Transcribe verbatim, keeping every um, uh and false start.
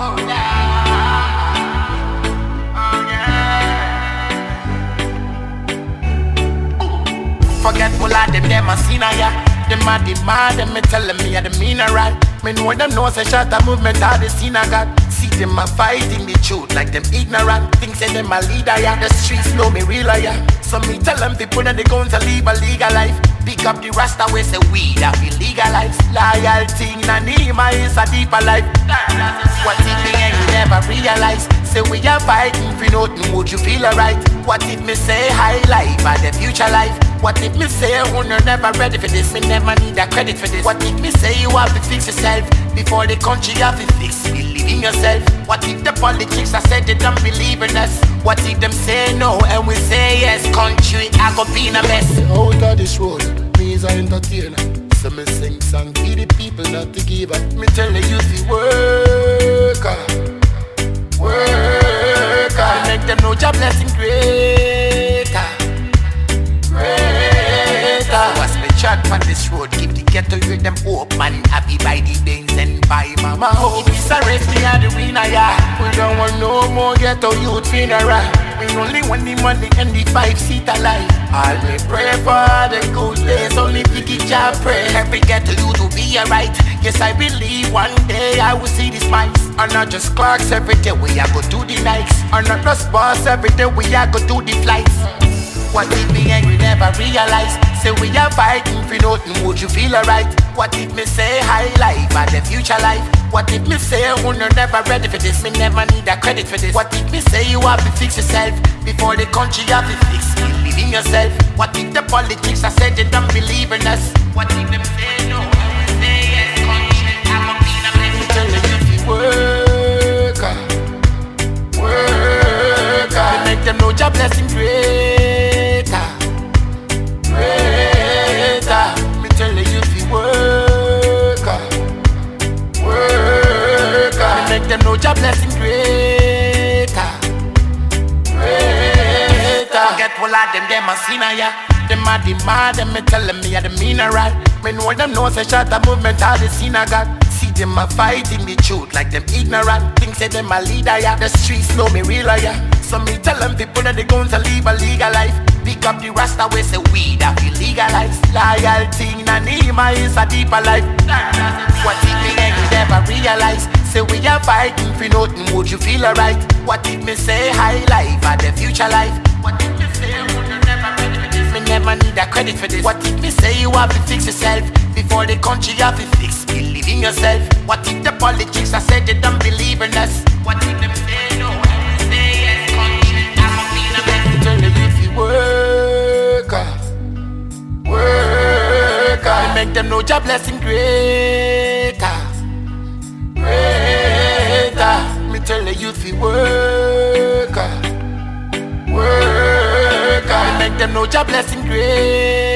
Oh yeah, oh yeah. Forgetful of them, them a sinner, yeah. Them a demand, them me tellin' me a the mean right. Me know them know say shut a movement all the sin I got. See them a fighting the truth like them ignorant. Think say them a leader, yeah. The streets know me real, yeah. So me tell them people that they going to live a legal life. Pick up the rasta way say weed that be legalized. Loyalty in a Nima is a deeper life. What if me and you never realize? Say we are fighting for nothing, would you feel alright? What if me say high life and the future life? What if me say oh no never ready for this? Me never need a credit for this. What if me say you have to fix yourself before the country have to fix? Believe in yourself. What if the politics I said they don't believe in us? What if them say no and we say yes? Country I go be in a mess. Out of this road, me is an entertainer. So me sing song for the people not to give up. Me tell the youth to work, work. Me make them know your blessing greater, greater. What's me chat on this road? Keep the ghetto with them open. Happy by the Benz and by mama hope. It's a race me and the winner, yeah. We don't want no more ghetto youth funeral. We only want the money and the five seat alive. All me pray for the good days. Only picky job pray. Every ghetto youth will be alright. Yes, I believe one day I will see these mics. And not just clocks every day we are go do the nights. And not just boss every day we are go do the flights. What if me and you never realize? Say we are fighting for nothing, would you feel alright? What if me say high life and the future life? What if me say oh no never ready for this? Me never need a credit for this. What if me say you have to fix yourself before the country have to fix? Believe in yourself. What if the politics I said they don't believe in us? What if them say no and we say yes? Country I'm a be in a mess. Me tell the youth to work, work. Me make them know your blessing greater, greater. Me tell the youth to work, work. Me make them know your blessing greater, greater. Forgetful of them, them a sinner, yeah. Them a demand, them me tellin' me a the mean right. Me know them know say shut a movement all the sin I got. See them a fighting the truth like them ignorant. Think say them a leader, yeah. The streets know me real, yeah. So me tell them people that they going to live a legal life. Pick up the rasta way say weed that be legalized. Loyalty in a Nima is a deeper life. What if me and you never realize? Say we are fighting for nothing, would you feel alright? What if me say high life and the future life? What if me say would you never ready for this? Me never need a credit for this. What if me say you have to fix yourself before the country have to fix? Believe in yourself. What if the politics I said they don't believe in us? What if them say no and we say yes? Country I'm a be in a mess. Tell the youth to work, work. Me make them know your blessing greater, greater. Me tell the youth to work, work. Me make them know your blessing greater.